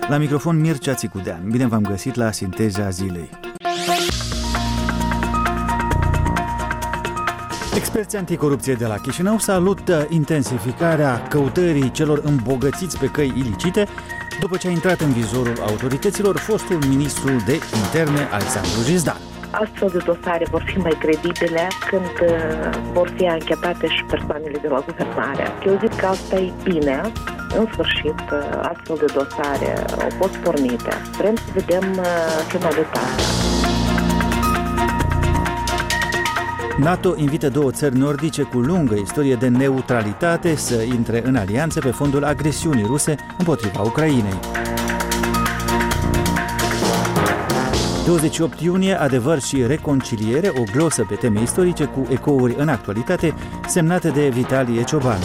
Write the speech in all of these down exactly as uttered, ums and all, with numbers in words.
La microfon Mircea Țicudean. Bine v-am găsit la Sinteza Zilei. Experții anticorupție de la Chișinău salută intensificarea căutării celor îmbogățiți pe căi ilicite după ce a intrat în vizorul autorităților fostul ministru de interne Alexandru Jizdan. Astfel de dosare vor fi mai credibile când vor fi anchetate și persoanele de la guvernare. Eu zic că asta e bine. În sfârșit, astfel de dosare au fost pornite. Vrem să vedem finalitatea. NATO invită două țări nordice cu lungă istorie de neutralitate să intre în alianțe pe fondul agresiunii ruse împotriva Ucrainei. douăzeci și opt iunie, adevăr și reconciliere, o glosă pe teme istorice cu ecouri în actualitate, semnate de Vitalie Ciobanu.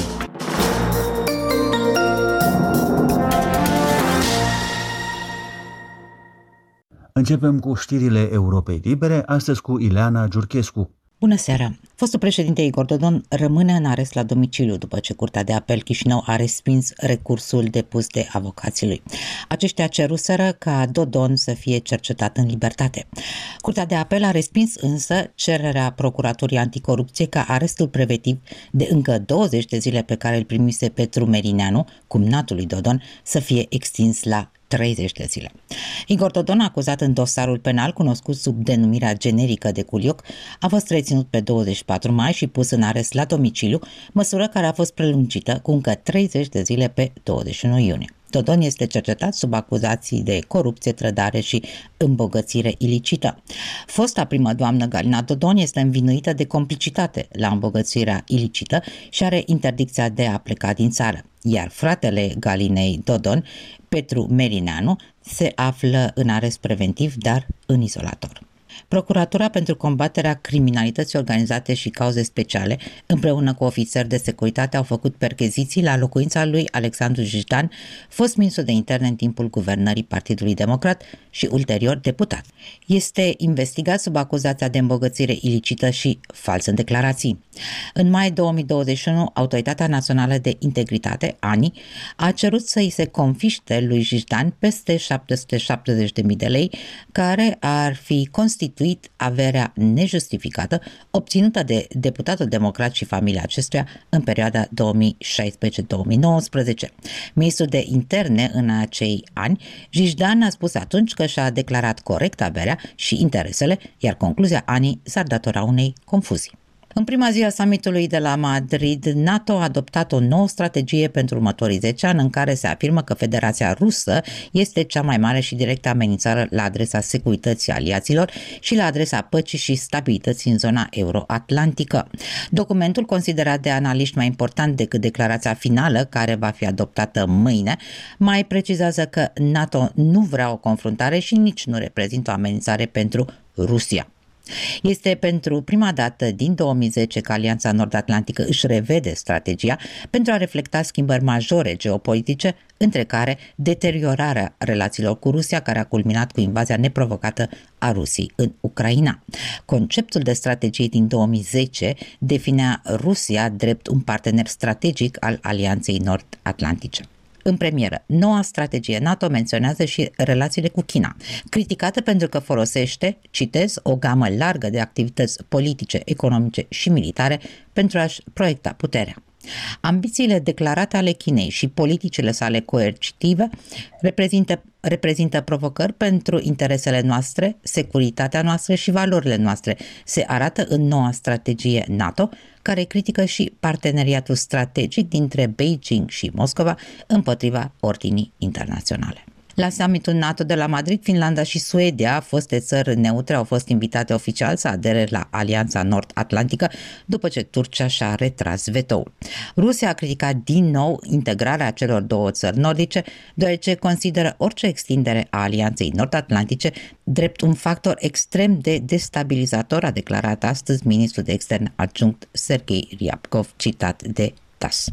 Începem cu știrile Europei Libere, astăzi cu Ileana Giurchescu. Bună seara! Fostul președinte Igor Dodon rămâne în arest la domiciliu după ce Curtea de Apel Chișinău a respins recursul depus de avocații lui. Aceștia ceruseră ca Dodon să fie cercetat în libertate. Curtea de Apel a respins însă cererea Procuraturii Anticorupție ca arestul preventiv de încă douăzeci de zile pe care îl primise Petru Merineanu, cumnatul lui Dodon, să fie extins la treizeci de zile. Igor Dodon, acuzat în dosarul penal cunoscut sub denumirea generică de Culioc, a fost reținut pe douăzeci și patru mai și pus în arest la domiciliu, măsură care a fost prelungită cu încă treizeci de zile pe douăzeci și unu iunie. Dodon este cercetat sub acuzații de corupție, trădare și îmbogățire ilicită. Fosta primă doamnă Galina Dodon este învinuită de complicitate la îmbogățirea ilicită și are interdicția de a pleca din țară, iar fratele Galinei Dodon, Petru Merineanu, se află în arest preventiv, dar în izolator. Procuratura pentru combaterea criminalității organizate și cauze speciale, împreună cu ofițeri de securitate, au făcut percheziții la locuința lui Alexandru Jizdan, fost ministru de interne în timpul guvernării Partidului Democrat și ulterior deputat. Este investigat sub acuzația de îmbogățire ilicită și fals în declarații. În mai două mii douăzeci și unu, Autoritatea Națională de Integritate, A N I, a cerut să îi se confiște lui Jizdan peste șapte sute șaptezeci de mii de lei, care ar fi constituit averea nejustificată obținută de deputatul democrat și familia acestuia în perioada două mii șaisprezece două mii nouăsprezece. Ministrul de interne în acei ani, Jizdan a spus atunci că și-a declarat corect averea și interesele, iar concluzia A N I s-ar datora unei confuzii. În prima zi a summitului de la Madrid, NATO a adoptat o nouă strategie pentru următorii zece ani în care se afirmă că Federația Rusă este cea mai mare și directă amenințare la adresa securității aliaților și la adresa păcii și stabilității în zona euroatlantică. Documentul, considerat de analiști mai important decât declarația finală care va fi adoptată mâine, mai precizează că NATO nu vrea o confruntare și nici nu reprezintă o amenințare pentru Rusia. Este pentru prima dată din două mii zece că Alianța Nord-Atlantică își revede strategia pentru a reflecta schimbări majore geopolitice, între care deteriorarea relațiilor cu Rusia, care a culminat cu invazia neprovocată a Rusiei în Ucraina. Conceptul de strategie din două mii zece definea Rusia drept un partener strategic al Alianței Nord-Atlantice. În premieră, noua strategie NATO menționează și relațiile cu China, criticată pentru că folosește, citez, o gamă largă de activități politice, economice și militare pentru a-și proiecta puterea. Ambițiile declarate ale Chinei și politicile sale coercitive reprezintă, reprezintă provocări pentru interesele noastre, securitatea noastră și valorile noastre. Se arată în noua strategie NATO, care critică și parteneriatul strategic dintre Beijing și Moscova împotriva ordinii internaționale. La summitul NATO de la Madrid, Finlanda și Suedia, foste țări neutre, au fost invitate oficial să adere la Alianța Nord-Atlantică după ce Turcia și-a retras vetoul. Rusia a criticat din nou integrarea celor două țări nordice, deoarece consideră orice extindere a Alianței Nord-Atlantice drept un factor extrem de destabilizator, a declarat astăzi ministrul de externe adjunct Sergei Ryabkov, citat de T A S S.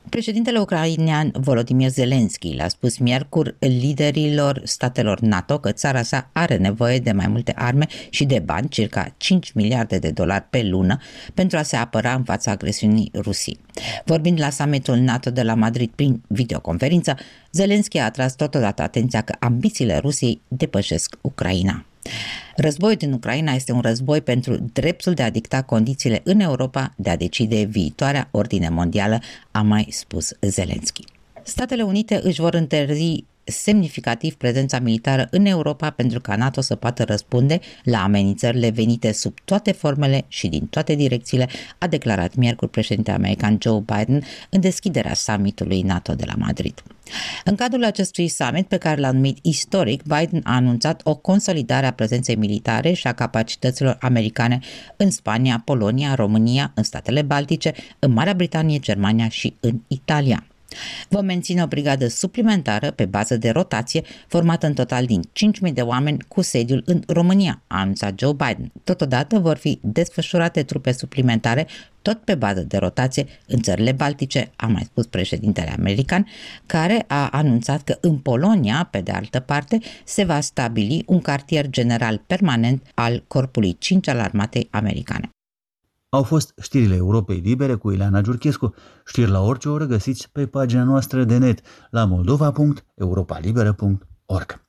Președintele ucrainean Volodymyr Zelensky le-a spus miercuri liderilor statelor NATO că țara sa are nevoie de mai multe arme și de bani, circa cinci miliarde de dolari pe lună, pentru a se apăra în fața agresiunii Rusiei. Vorbind la summitul NATO de la Madrid prin videoconferință, Zelensky a atras totodată atenția că ambițiile Rusiei depășesc Ucraina. Războiul din Ucraina este un război pentru dreptul de a dicta condițiile în Europa, de a decide viitoarea ordine mondială, a mai spus Zelensky. Statele Unite își vor întări semnificativ prezența militară în Europa pentru ca NATO să poată răspunde la amenințările venite sub toate formele și din toate direcțiile, a declarat miercuri președintele american Joe Biden în deschiderea summitului NATO de la Madrid. În cadrul acestui summit, pe care l-a numit istoric, Biden a anunțat o consolidare a prezenței militare și a capacităților americane în Spania, Polonia, România, în statele Baltice, în Marea Britanie, Germania și în Italia. Vom menține o brigadă suplimentară pe bază de rotație, formată în total din cinci mii de oameni cu sediul în România, a anunțat Joe Biden. Totodată vor fi desfășurate trupe suplimentare, tot pe bază de rotație, în țările Baltice, a mai spus președintele american, care a anunțat că în Polonia, pe de altă parte, se va stabili un cartier general permanent al Corpului cinci al armatei americane. Au fost știrile Europei Libere cu Ileana Giurchescu. Știri la orice oră găsiți pe pagina noastră de net la moldova punct europa liberă punct org.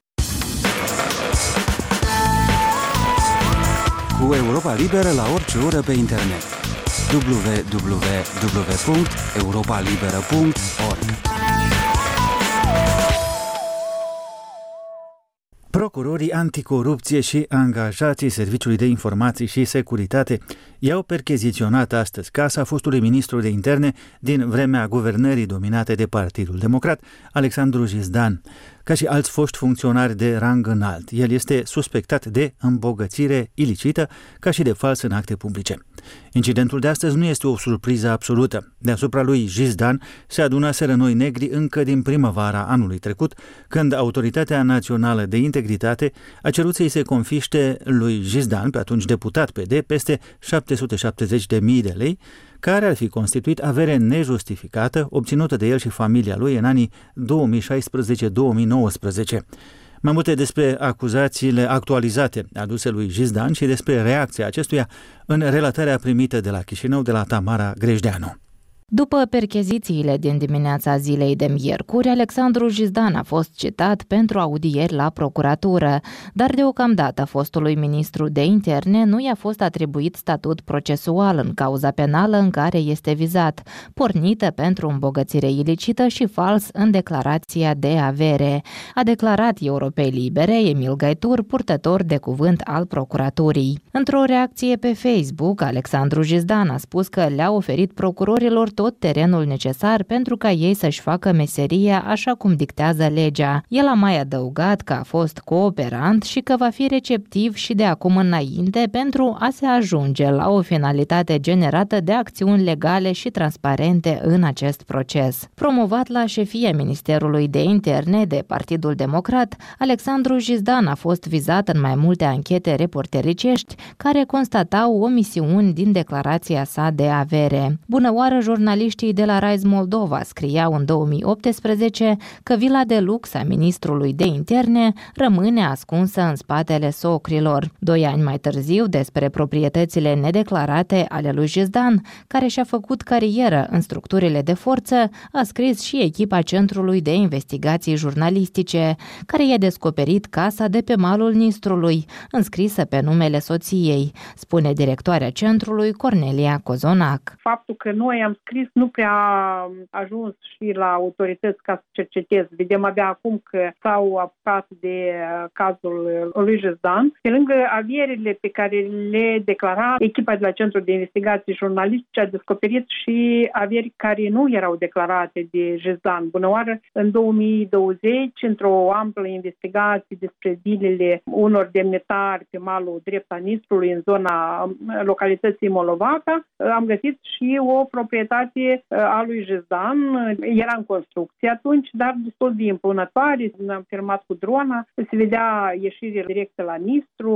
Cu Europa Liberă la orice oră pe internet. w w w punct europa liberă punct org. Procurorii anticorupție și angajații Serviciului de Informații și Securitate i-au percheziționat astăzi casa fostului ministru de interne din vremea guvernării dominate de Partidul Democrat, Alexandru Jizdan. Ca și alți foști funcționari de rang înalt, el este suspectat de îmbogățire ilicită, ca și de fals în acte publice. Incidentul de astăzi nu este o surpriză absolută. Deasupra lui Jizdan se adunaseră noi negri încă din primăvara anului trecut, când Autoritatea Națională de Integritate a cerut să-i se confiște lui Jizdan, pe atunci deputat P D, peste șapte sute șaptezeci de mii de lei, care ar fi constituit avere nejustificată obținută de el și familia lui în anii două mii șaisprezece două mii nouăsprezece. Mai multe despre acuzațiile actualizate aduse lui Jizdan și despre reacția acestuia în relatarea primită de la Chișinău de la Tamara Grejdeanu. După perchezițiile din dimineața zilei de miercuri, Alexandru Jizdan a fost citat pentru audieri la procuratură, dar deocamdată fostului ministru de interne nu i-a fost atribuit statut procesual în cauza penală în care este vizat, pornită pentru îmbogățire ilicită și fals în declarația de avere, a declarat Europei Libere Emil Gaitur, purtător de cuvânt al procuraturii. Într-o reacție pe Facebook, Alexandru Jizdan a spus că le-a oferit procurorilor tot terenul necesar pentru ca ei să-și facă meseria așa cum dictează legea. El a mai adăugat că a fost cooperant și că va fi receptiv și de acum înainte pentru a se ajunge la o finalitate generată de acțiuni legale și transparente în acest proces. Promovat la șefia Ministerului de Interne de Partidul Democrat, Alexandru Jizdan a fost vizat în mai multe anchete reportericești care constatau omisiuni din declarația sa de avere. Bună oară, jurnaliștii de la Rise Moldova scriau în două mii optsprezece că vila de lux a ministrului de interne rămâne ascunsă în spatele socrilor. Doi ani mai târziu, despre proprietățile nedeclarate ale lui Jizdan, care și-a făcut carieră în structurile de forță, a scris și echipa Centrului de Investigații Jurnalistice, care i-a descoperit casa de pe malul Nistrului, înscrisă pe numele soției, spune directoarea centrului Cornelia Cozonac. Faptul că noi am scris nu prea a ajuns și la autorități ca să cercetez. Vedem abia acum că s-au apucat de cazul lui Jizdan. Pe lângă avierile pe care le declara, echipa de la Centrul de Investigații Jurnalistice a descoperit și avieri care nu erau declarate de Jizdan. Bunăoară, în două mii douăzeci, într-o amplă investigație despre vilele unor demnitari pe malul drept al Nistrului, în zona localității Molovaca, am găsit și o proprietate a lui Jizdan. Era în construcție atunci, dar destul de impunătoare. Am filmat cu drona, se vedea ieșirea directă la Nistru.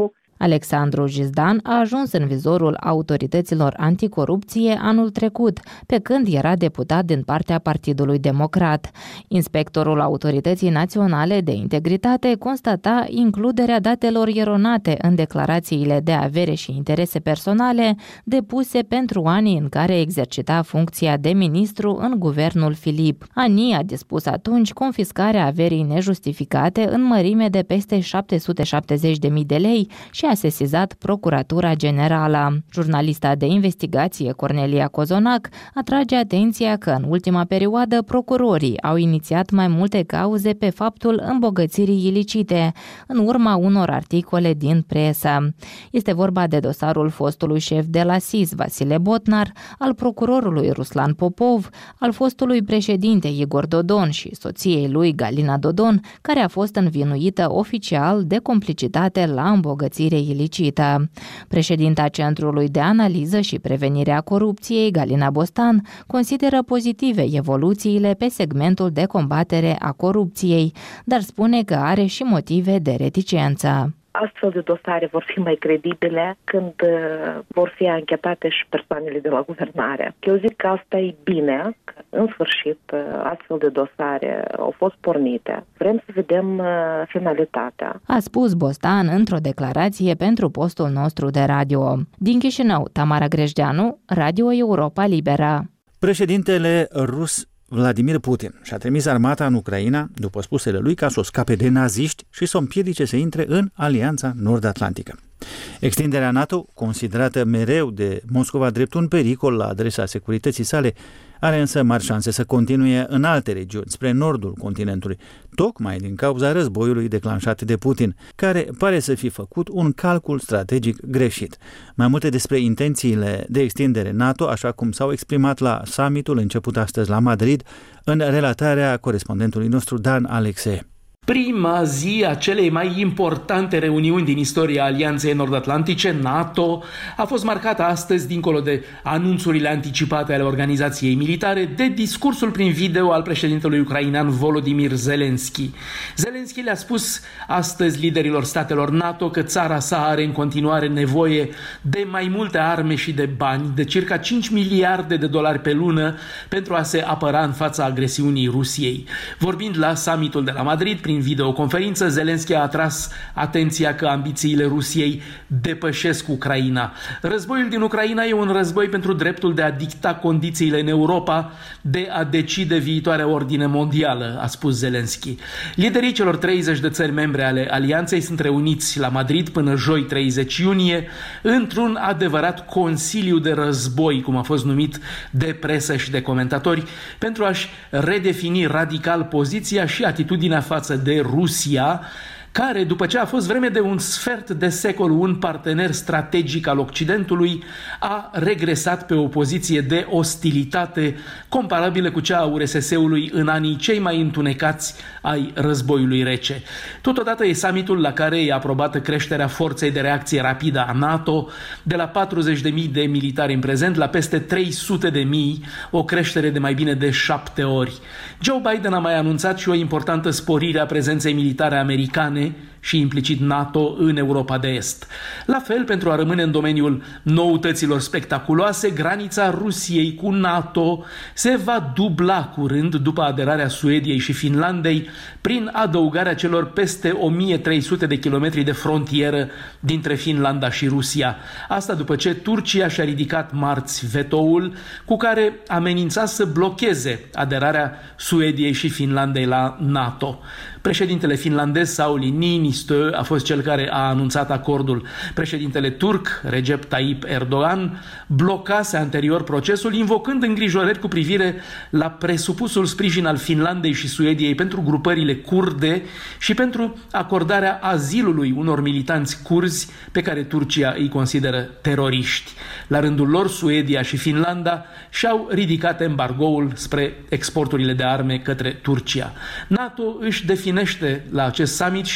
Alexandru Jizdan a ajuns în vizorul autorităților anticorupție anul trecut, pe când era deputat din partea Partidului Democrat. Inspectorul Autorității Naționale de Integritate constata includerea datelor eronate în declarațiile de avere și interese personale depuse pentru anii în care exercita funcția de ministru în guvernul Filip. ANI a dispus atunci confiscarea averii nejustificate în mărime de peste șapte sute șaptezeci de mii de lei și a sesizat Procuratura Generală. Jurnalista de investigație Cornelia Cozonac atrage atenția că în ultima perioadă procurorii au inițiat mai multe cauze pe faptul îmbogățirii ilicite, în urma unor articole din presă. Este vorba de dosarul fostului șef de la S I S, Vasile Botnar, al procurorului Ruslan Popov, al fostului președinte Igor Dodon și soției lui Galina Dodon, care a fost învinuită oficial de complicitate la îmbogățire ilicită. Președinta Centrului de Analiză și Prevenire a Corupției, Galina Bostan, consideră pozitive evoluțiile pe segmentul de combatere a corupției, dar spune că are și motive de reticență. Astfel de dosare vor fi mai credibile când vor fi anchetate și persoanele de la guvernare. Eu zic că asta e bine, că în sfârșit astfel de dosare au fost pornite. Vrem să vedem finalitatea. A spus Bostan într-o declarație pentru postul nostru de radio. Din Chișinău, Tamara Grejdeanu, Radio Europa Liberă. Președintele rus Vladimir Putin și-a trimis armata în Ucraina, după spusele lui, ca să o scape de naziști și să o împiedice să intre în Alianța Nord-Atlantică. Extinderea NATO, considerată mereu de Moscova drept un pericol la adresa securității sale, are însă mari șanse să continue în alte regiuni, spre nordul continentului, tocmai din cauza războiului declanșat de Putin, care pare să fi făcut un calcul strategic greșit. Mai multe despre intențiile de extindere NATO, așa cum s-au exprimat la summitul început astăzi la Madrid, în relatarea corespondentului nostru Dan Alexei. Prima zi a celei mai importante reuniuni din istoria Alianței Nord-Atlantice, NATO, a fost marcată astăzi, dincolo de anunțurile anticipate ale organizației militare, de discursul prin video al președintelui ucrainean Volodymyr Zelensky. Zelensky le-a spus astăzi liderilor statelor NATO că țara sa are în continuare nevoie de mai multe arme și de bani, de circa cinci miliarde de dolari pe lună, pentru a se apăra în fața agresiunii Rusiei. Vorbind la summitul de la Madrid, prin videoconferință, Zelensky a atras atenția că ambițiile Rusiei depășesc Ucraina. Războiul din Ucraina e un război pentru dreptul de a dicta condițiile în Europa, de a decide viitoarea ordine mondială, a spus Zelensky. Liderii celor treizeci de țări membre ale Alianței sunt reuniți la Madrid până joi treizeci iunie într-un adevărat consiliu de război, cum a fost numit de presă și de comentatori, pentru a-și redefini radical poziția și atitudinea față de Rusia, care, după ce a fost vreme de un sfert de secol un partener strategic al Occidentului, a regresat pe o poziție de ostilitate comparabilă cu cea a U R S S-ului în anii cei mai întunecați ai războiului rece. Totodată e summitul la care e aprobată creșterea forței de reacție rapidă a NATO de la patruzeci de mii de militari în prezent la peste trei sute de mii, o creștere de mai bine de șapte ori. Joe Biden a mai anunțat și o importantă sporire a prezenței militare americane și implicit NATO în Europa de Est. La fel, pentru a rămâne în domeniul noutăților spectaculoase, granița Rusiei cu NATO se va dubla curând după aderarea Suediei și Finlandei prin adăugarea celor peste o mie trei sute de kilometri de frontieră dintre Finlanda și Rusia. Asta după ce Turcia și-a ridicat marți vetoul cu care amenința să blocheze aderarea Suediei și Finlandei la NATO. Președintele finlandez Sauli Niinistö a fost cel care a anunțat acordul. Președintele turc Recep Tayyip Erdogan blocase anterior procesul, invocând îngrijorări cu privire la presupusul sprijin al Finlandei și Suediei pentru grupările kurde și pentru acordarea azilului unor militanți curzi pe care Turcia îi consideră teroriști. La rândul lor, Suedia și Finlanda și-au ridicat embargoul spre exporturile de arme către Turcia. NATO își definește la acest summit și noua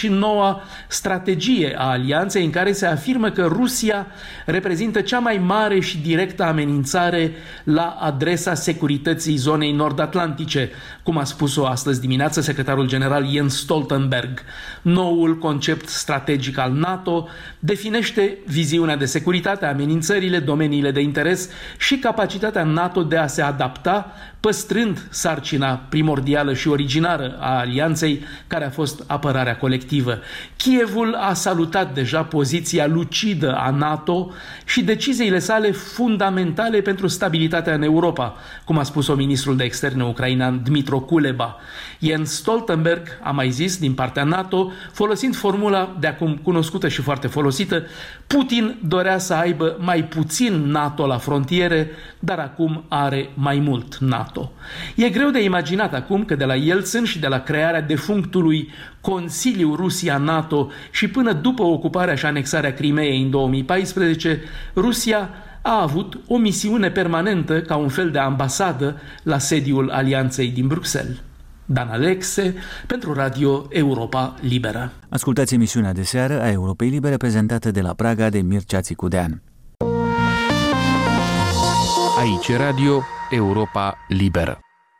noua strategie a alianței, în care se afirmă că Rusia reprezintă cea mai mare și directă amenințare la adresa securității zonei nord-atlantice, cum a spus-o astăzi dimineață secretarul general Jens Stoltenberg. Noul concept strategic al NATO definește viziunea de securitate, amenințările, domeniile de interes și capacitatea NATO de a se adapta, păstrând sarcina primordială și originară a alianței, care a fost apărarea colectivă. Kievul a salutat deja poziția lucidă a NATO și deciziile sale fundamentale pentru stabilitatea în Europa, cum a spus-o ministrul de externe ucrainean Dmytro Kuleba. Jens Stoltenberg a mai zis din partea NATO, folosind formula de acum cunoscută și foarte folosită: Putin dorea să aibă mai puțin NATO la frontiere, dar acum are mai mult NATO. E greu de imaginat acum că de la Yeltsin și de la crearea defunctului Consiliu Rusia-NATO și până după ocuparea și anexarea Crimeei în două mii paisprezece, Rusia a avut o misiune permanentă ca un fel de ambasadă la sediul alianței din Bruxelles. Dan Alexe, pentru Radio Europa Liberă. Ascultați emisiunea de seară a Europei Libere, prezentată de la Praga de Mircea Țicudean. Aici Radio Europa Liberă.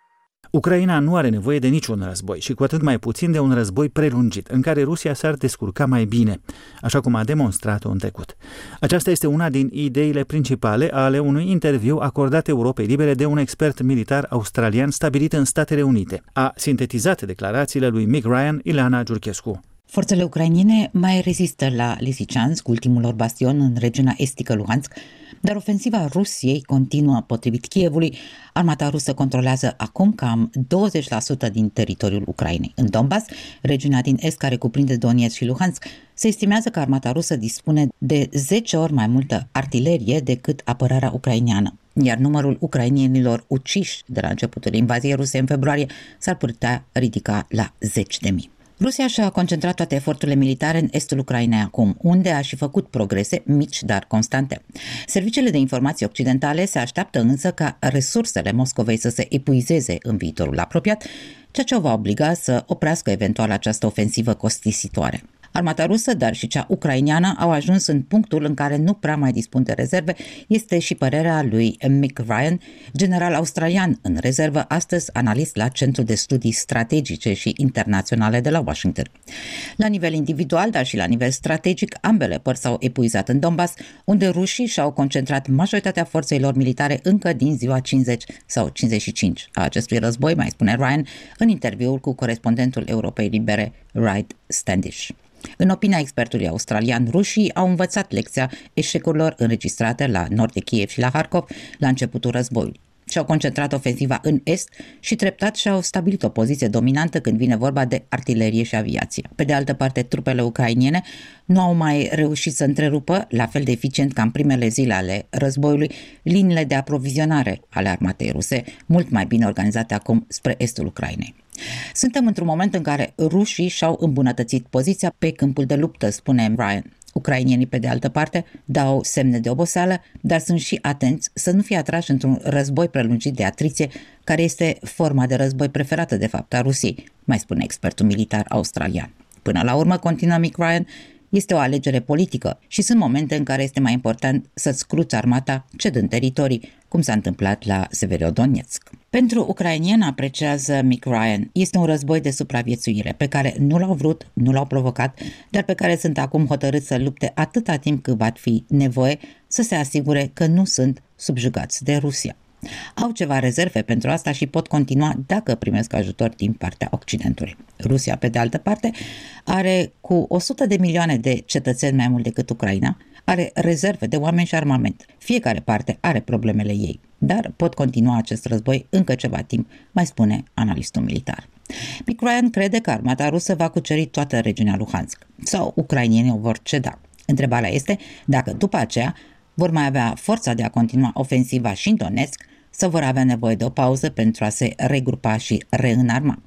Ucraina nu are nevoie de niciun război și cu atât mai puțin de un război prelungit, în care Rusia s-ar descurca mai bine, așa cum a demonstrat-o în trecut. Aceasta este una din ideile principale ale unui interviu acordat Europei Libere de un expert militar australian stabilit în Statele Unite. A sintetizat declarațiile lui Mick Ryan Ileana Giurchescu. Forțele ucrainene mai rezistă la Lisiceansk, ultimul lor bastion în regiunea estică Luhansk, dar ofensiva Rusiei continuă. Potrivit Kievului, armata rusă controlează acum cam douăzeci la sută din teritoriul Ucrainei. În Donbass, regiunea din est care cuprinde Donetsk și Luhansk, se estimează că armata rusă dispune de zece ori mai multă artilerie decât apărarea ucraineană, iar numărul ucrainienilor uciși de la începutul invaziei ruse în februarie s-ar putea ridica la zeci de mii. Rusia și-a concentrat toate eforturile militare în estul Ucrainei acum, unde a și făcut progrese mici, dar constante. Serviciile de informații occidentale se așteaptă însă ca resursele Moscovei să se epuizeze în viitorul apropiat, ceea ce o va obliga să oprească eventual această ofensivă costisitoare. Armata rusă, dar și cea ucraineană au ajuns în punctul în care nu prea mai dispun de rezerve, este și părerea lui Mick Ryan, general australian în rezervă, astăzi analist la Centrul de Studii Strategice și Internaționale de la Washington. La nivel individual, dar și la nivel strategic, ambele părți s-au epuizat în Donbass, unde rușii și-au concentrat majoritatea forței lor militare încă din ziua cincizeci sau cincizeci și cinci a acestui război, mai spune Ryan în interviul cu corespondentul Europei Libere, Wright Standish. În opinia expertului australian, rușii au învățat lecția eșecurilor înregistrate la nord de Kiev și la Harkov la începutul războiului. Și-au concentrat ofensiva în est și treptat și-au stabilit o poziție dominantă când vine vorba de artilerie și aviație. Pe de altă parte, trupele ucrainene nu au mai reușit să întrerupă, la fel de eficient ca în primele zile ale războiului, liniile de aprovizionare ale armatei ruse, mult mai bine organizate acum spre estul Ucrainei. Suntem într-un moment în care rușii și-au îmbunătățit poziția pe câmpul de luptă, spune Ryan. Ucrainienii, pe de altă parte, dau semne de oboseală, dar sunt și atenți să nu fie atrași într-un război prelungit de atriție, care este forma de război preferată, de fapt, a Rusiei, mai spune expertul militar australian. Până la urmă, continuă Mick Ryan, este o alegere politică și sunt momente în care este mai important să-ți cruți armata cedând teritorii, cum s-a întâmplat la Severodonetsk. Pentru ucrainieni, apreciază Mick Ryan, este un război de supraviețuire pe care nu l-au vrut, nu l-au provocat, dar pe care sunt acum hotărâți să lupte atâta timp cât va fi nevoie să se asigure că nu sunt subjugați de Rusia. Au ceva rezerve pentru asta și pot continua dacă primesc ajutor din partea Occidentului. Rusia, pe de altă parte, are cu o sută de milioane de cetățeni mai mult decât Ucraina, are rezerve de oameni și armament. Fiecare parte are problemele ei, dar pot continua acest război încă ceva timp, mai spune analistul militar. Mick Ryan crede că armata rusă va cuceri toată regiunea Luhansk sau ucrainienii o vor ceda. Întrebarea este dacă după aceea vor mai avea forța de a continua ofensiva și în Donetsk sau vor avea nevoie de o pauză pentru a se regrupa și reînarma.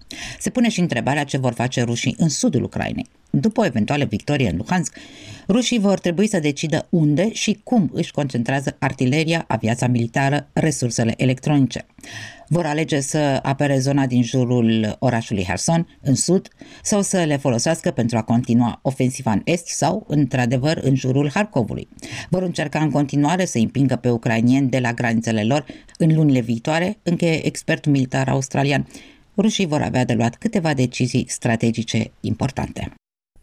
Se pune și întrebarea ce vor face rușii în sudul Ucrainei. După o eventuală victorie în Luhansk, rușii vor trebui să decidă unde și cum își concentrează artileria, aviația militară, resursele electronice. Vor alege să apere zona din jurul orașului Kherson, în sud, sau să le folosească pentru a continua ofensiva în est sau, într-adevăr, în jurul Harkovului. Vor încerca în continuare să împingă pe ucrainieni de la granițele lor în lunile viitoare, încheie expertul militar australian. Rușii vor avea de luat câteva decizii strategice importante.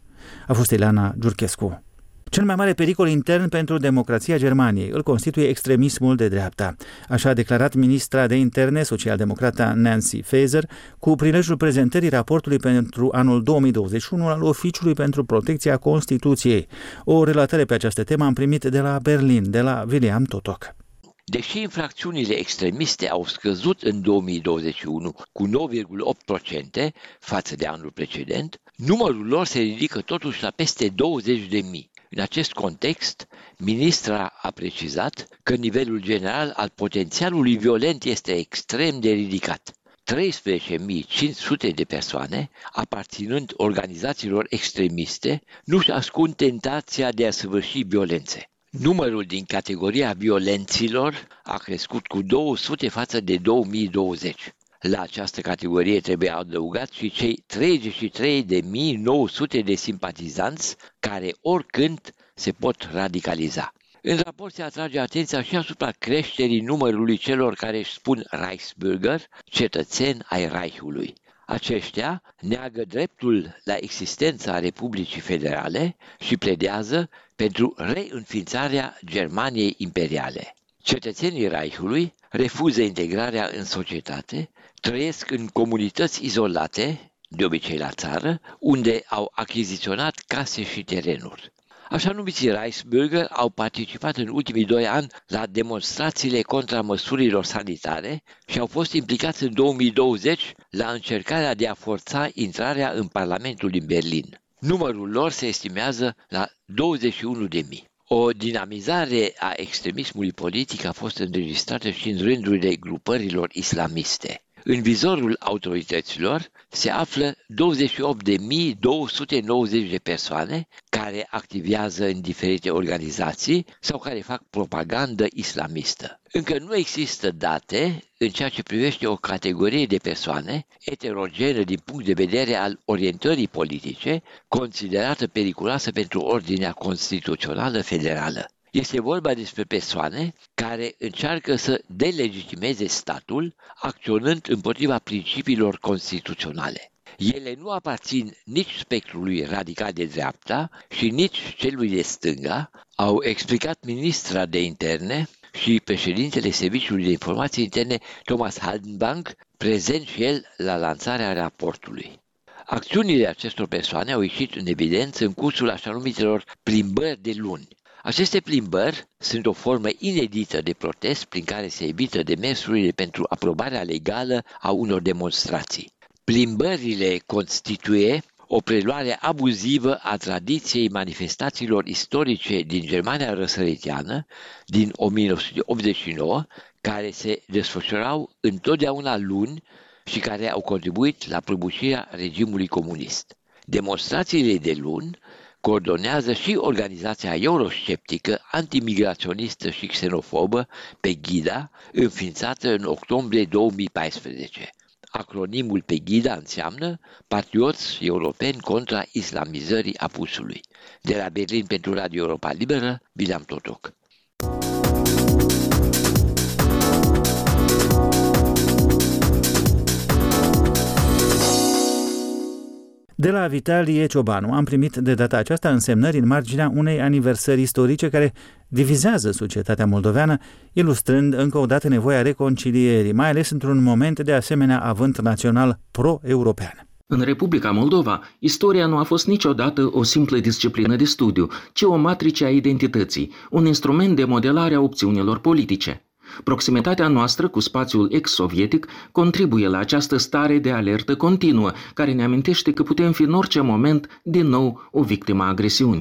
A fost Ileana Giurchescu. Cel mai mare pericol intern pentru democrația Germaniei îl constituie extremismul de dreapta. Așa a declarat ministra de interne, socialdemocrata Nancy Faeser, cu prilejul prezentării raportului pentru anul două mii douăzeci și unu al Oficiului pentru Protecția Constituției. O relatare pe această temă am primit de la Berlin, de la William Totok. Deși infracțiunile extremiste au scăzut în două mii douăzeci și unu cu nouă virgulă opt la sută față de anul precedent, numărul lor se ridică totuși la peste douăzeci de mii. În acest context, ministra a precizat că nivelul general al potențialului violent este extrem de ridicat. treisprezece mii cinci sute de persoane, aparținând organizațiilor extremiste, nu-și ascund tentația de a săvârși violențe. Numărul din categoria violenților a crescut cu două sute față de două mii douăzeci. La această categorie trebuie adăugat și cei treizeci și trei de mii nouă sute de simpatizanți care oricând se pot radicaliza. În raport se atrage atenția și asupra creșterii numărului celor care își spun Reichsbürger, cetățeni ai Reichului. Aceștia neagă dreptul la existența Republicii Federale și pledează pentru reînființarea Germaniei imperiale. Cetățenii Reichului refuză integrarea în societate, trăiesc în comunități izolate, de obicei la țară, unde au achiziționat case și terenuri. Așa numiții Reichsbürger au participat în ultimii doi ani la demonstrațiile contra măsurilor sanitare și au fost implicați în două mii douăzeci la încercarea de a forța intrarea în Parlamentul din Berlin. Numărul lor se estimează la douăzeci și unu de mii. O dinamizare a extremismului politic a fost înregistrată și în rândurile grupărilor islamiste. În vizorul autorităților se află douăzeci și opt de mii două sute nouăzeci de persoane care activează în diferite organizații sau care fac propagandă islamistă. Încă nu există date în ceea ce privește o categorie de persoane eterogenă din punct de vedere al orientării politice, considerată periculoasă pentru ordinea constituțională federală. Este vorba despre persoane care încearcă să delegitimeze statul, acționând împotriva principiilor constituționale. Ele nu aparțin nici spectrului radical de dreapta și nici celui de stânga, au explicat ministra de interne și președintele Serviciului de Informații Interne Thomas Haldenwang, prezent și el la lansarea raportului. Acțiunile acestor persoane au ieșit în evidență în cursul așa numitelor plimbări de luni. Aceste plimbări sunt o formă inedită de protest prin care se evită demersurile pentru aprobarea legală a unor demonstrații. Plimbările constituie o preluare abuzivă a tradiției manifestațiilor istorice din Germania răsăriteană din o mie nouă sute optzeci și nouă, care se desfășurau întotdeauna luni și care au contribuit la prăbușirea regimului comunist. Demonstrațiile de luni coordonează și organizația eurosceptică, antimigraționistă și xenofobă Pegida, înființată în octombrie două mii paisprezece. Acronimul Pegida înseamnă Patrioți Europeni contra Islamizării Apusului. De la Berlin pentru Radio Europa Liberă, William Totok. De la Vitalie Ciobanu am primit de data aceasta însemnări în marginea unei aniversări istorice care divizează societatea moldoveană, ilustrând încă o dată nevoia reconcilierii, mai ales într-un moment de asemenea avânt național pro-european. În Republica Moldova, istoria nu a fost niciodată o simplă disciplină de studiu, ci o matrice a identității, un instrument de modelare a opțiunilor politice. Proximitatea noastră cu spațiul ex-sovietic contribuie la această stare de alertă continuă, care ne amintește că putem fi în orice moment din nou o victimă a agresiunii.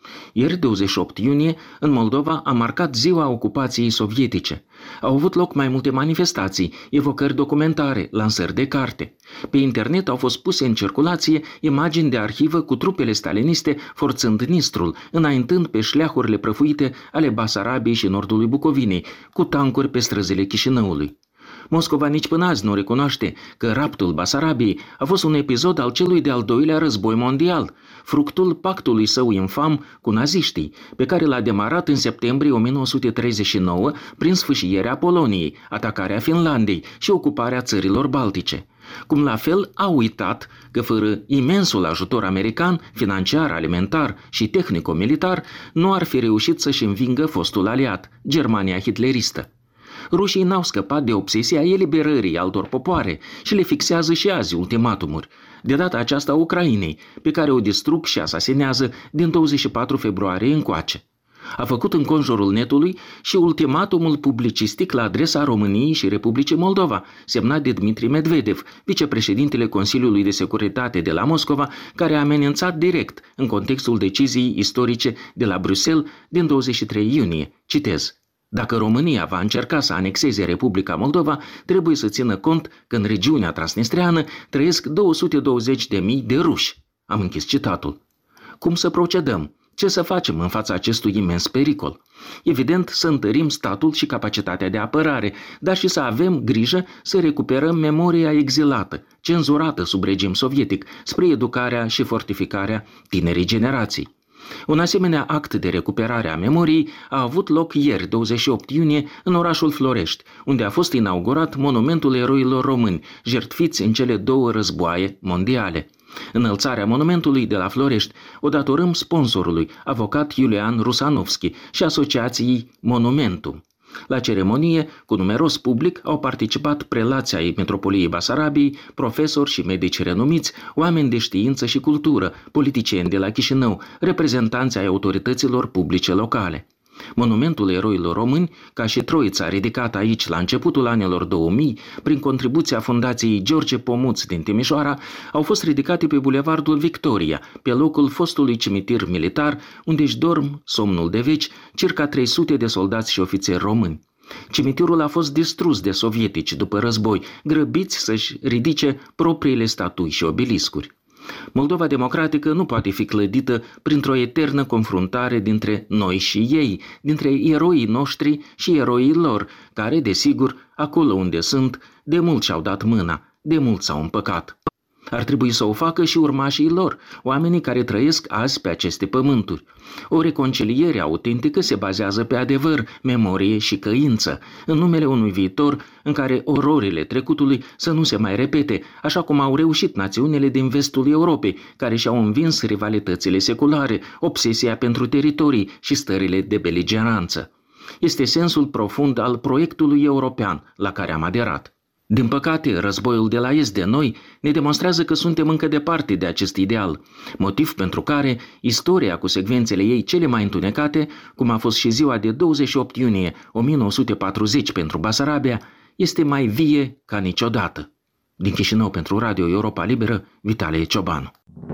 Ieri, douăzeci și opt iunie, în Moldova a marcat ziua ocupației sovietice. Au avut loc mai multe manifestații, evocări documentare, lansări de carte. Pe internet au fost puse în circulație imagini de arhivă cu trupele staliniste forțând Nistrul, înaintând pe șleahurile prăfuite ale Basarabiei și nordului Bucovinei, cu tancuri pe străzile Chișinăului. Moscova nici până azi nu recunoaște că raptul Basarabiei a fost un episod al celui de-al doilea război mondial, fructul pactului său infam cu naziștii, pe care l-a demarat în septembrie o mie nouă sute treizeci și nouă prin sfâșierea Poloniei, atacarea Finlandei și ocuparea țărilor baltice. Cum la fel a uitat că fără imensul ajutor american, financiar, alimentar și tehnico-militar, nu ar fi reușit să-și învingă fostul aliat, Germania hitleristă. Rușii n-au scăpat de obsesia eliberării altor popoare și le fixează și azi ultimatumuri, de data aceasta Ucrainei, pe care o distrug și asasinează din douăzeci și patru februarie încoace. A făcut în conjurul netului și ultimatumul publicistic la adresa României și Republicii Moldova, semnat de Dmitri Medvedev, vicepreședintele Consiliului de Securitate de la Moscova, care a amenințat direct în contextul deciziei istorice de la Bruxelles din douăzeci și trei iunie. Citez: dacă România va încerca să anexeze Republica Moldova, trebuie să țină cont că în regiunea transnistreană trăiesc două sute douăzeci de mii de ruși. Am închis citatul. Cum să procedăm? Ce să facem în fața acestui imens pericol? Evident, să întărim statul și capacitatea de apărare, dar și să avem grijă să recuperăm memoria exilată, cenzurată sub regim sovietic, spre educarea și fortificarea tinerii generații. Un asemenea act de recuperare a memoriei a avut loc ieri, douăzeci și opt iunie, în orașul Florești, unde a fost inaugurat monumentul eroilor români, jertfiți în cele două războaie mondiale. Înălțarea monumentului de la Florești o datorăm sponsorului, avocat Iulian Rusanovski, și asociației Monumentum. La ceremonie, cu numeros public, au participat prelații ai Metropoliei Basarabiei, profesori și medici renumiți, oameni de știință și cultură, politicieni de la Chișinău, reprezentanți ai autorităților publice locale. Monumentul eroilor români, ca și troița ridicată aici la începutul anilor două mii, prin contribuția Fundației George Pomuț din Timișoara, au fost ridicate pe Bulevardul Victoria, pe locul fostului cimitir militar, unde își dorm somnul de veci circa trei sute de soldați și ofițeri români. Cimitirul a fost distrus de sovietici după război, grăbiți să-și ridice propriile statui și obeliscuri. Moldova democratică nu poate fi clădită printr-o eternă confruntare dintre noi și ei, dintre eroii noștri și eroii lor, care, desigur, acolo unde sunt, de mult și-au dat mâna, de mult s-au împăcat. Ar trebui să o facă și urmașii lor, oamenii care trăiesc azi pe aceste pământuri. O reconciliere autentică se bazează pe adevăr, memorie și căință, în numele unui viitor în care ororile trecutului să nu se mai repete, așa cum au reușit națiunile din vestul Europei, care și-au învins rivalitățile seculare, obsesia pentru teritorii și stările de beligeranță. Este sensul profund al proiectului european la care am aderat. Din păcate, războiul de la est de noi ne demonstrează că suntem încă departe de acest ideal, motiv pentru care istoria cu secvențele ei cele mai întunecate, cum a fost și ziua de douăzeci și opt iunie o mie nouă sute patruzeci pentru Basarabia, este mai vie ca niciodată. Din Chișinău pentru Radio Europa Liberă, Vitalie Ciobanu.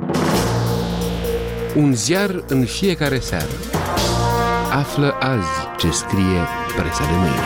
Un ziar în fiecare seară. Află azi ce scrie presa de mâine.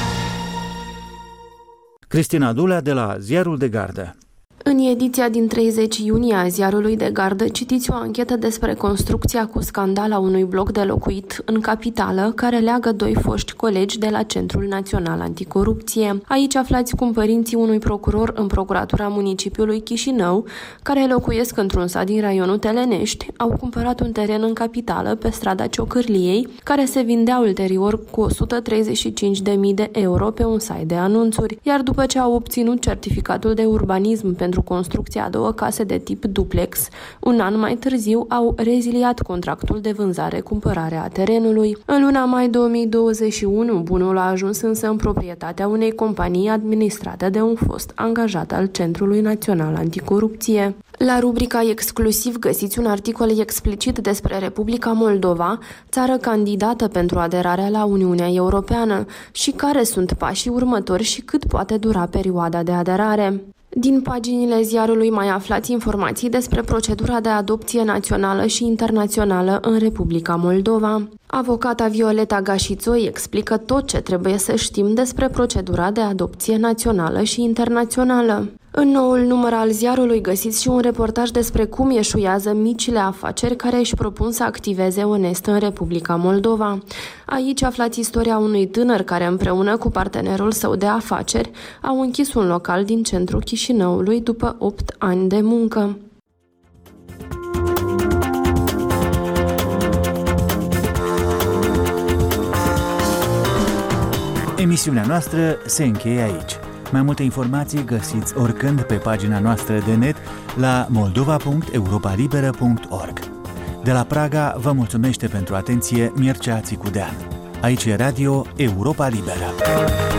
Cristina Dulea de la Ziarul de Gardă. În ediția din treizeci iunie a Ziarului de Gardă citiți o anchetă despre construcția cu scandal a unui bloc de locuit în capitală care leagă doi foști colegi de la Centrul Național Anticorupție. Aici aflați cum părinții unui procuror în Procuratura Municipiului Chișinău, care locuiesc într-un sat din raionul Telenești, au cumpărat un teren în capitală pe strada Ciocârliei, care se vindea ulterior cu o sută treizeci și cinci de mii de euro pe un site de anunțuri, iar după ce au obținut certificatul de urbanism pentru pentru construcția a două case de tip duplex. Un an mai târziu au reziliat contractul de vânzare-cumpărare a terenului. În luna mai două mii douăzeci și unu, bunul a ajuns însă în proprietatea unei companii administrate de un fost angajat al Centrului Național Anticorupție. La rubrica Exclusiv găsiți un articol explicit despre Republica Moldova, țară candidată pentru aderarea la Uniunea Europeană, și care sunt pașii următori și cât poate dura perioada de aderare. Din paginile ziarului mai aflați informații despre procedura de adopție națională și internațională în Republica Moldova. Avocata Violeta Gașițoi explică tot ce trebuie să știm despre procedura de adopție națională și internațională. În noul număr al ziarului găsiți și un reportaj despre cum eșuează micile afaceri care își propun să activeze onest în Republica Moldova. Aici aflați istoria unui tânăr care împreună cu partenerul său de afaceri au închis un local din centrul Chișinăului după opt ani de muncă. Emisiunea noastră se încheie aici. Mai multe informații găsiți oricând pe pagina noastră de net la moldova punct europa liberă punct org. De la Praga vă mulțumește pentru atenție Mircea Țicudean. Aici e Radio Europa Liberă.